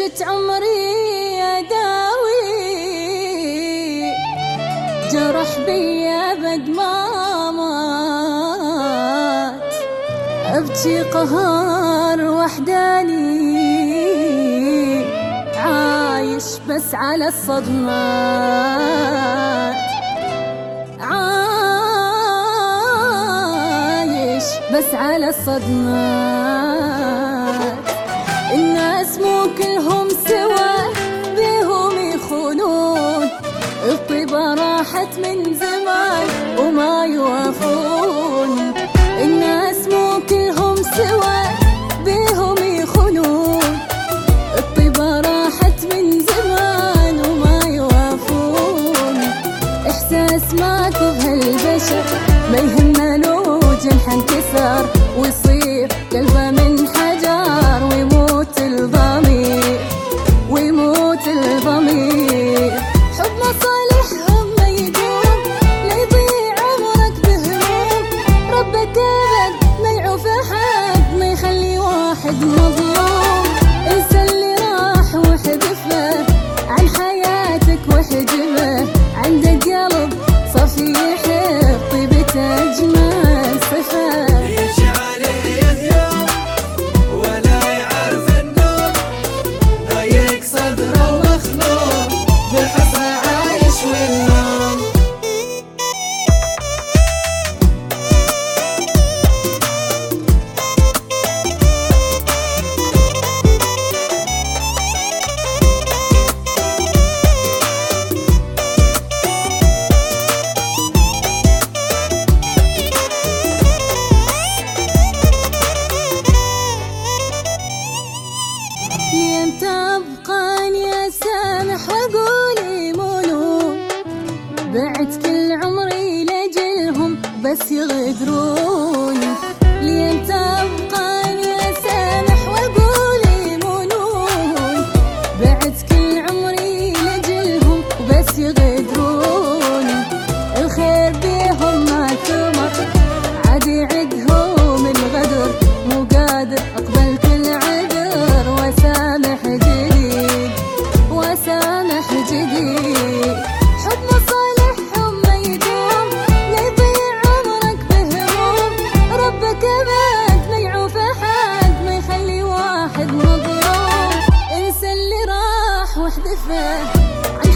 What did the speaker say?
عشت عمري أداوي جرح بي أبد ما مات، أبكي قهر وحداني عايش بس على الصدمات، عايش بس على الصدمات. الناس مو كلهم سوا بيهم يخونون، الطيبة راحت من زمان وما يوافون. الناس مو كلهم سوا بيهم يخونون، الطيبة راحت من زمان وما يوافون. إحساس ماكو بهالبشر ما يهمه لو جنحه انكسر ويصير قلبه من حجر، ويموت الضمير ويموت الضمير. حب مصالحهم ما يدوم لا يضيع عمرك بهموم، ربك أبد ما يعوف أحد ما يخلي واحد مظلوم. انسى اللي راح واحذفه عن حياتك واحجبه، عندك قلب صفي يحب طيبته أجمل صفة. لين تبقاني أسامح وأقول يمونون، بعت كل عمري لأجلهم بس يغدرون. لين تبقاني أسامح وأقول يمونون، بعت كل عمري لأجلهم بس يغدرون. الخير بيهم ما ثمر عادي عدهم الغدر، مو قادر أقبل كل عذر وسامح جديد وسامح جديد. حب مصالحهم ما يدوم لا يضيع عمرك بهموم، ربك أبد ما يعوف أحد ما يخلي واحد مظلوم. انسى اللي راح واحذفه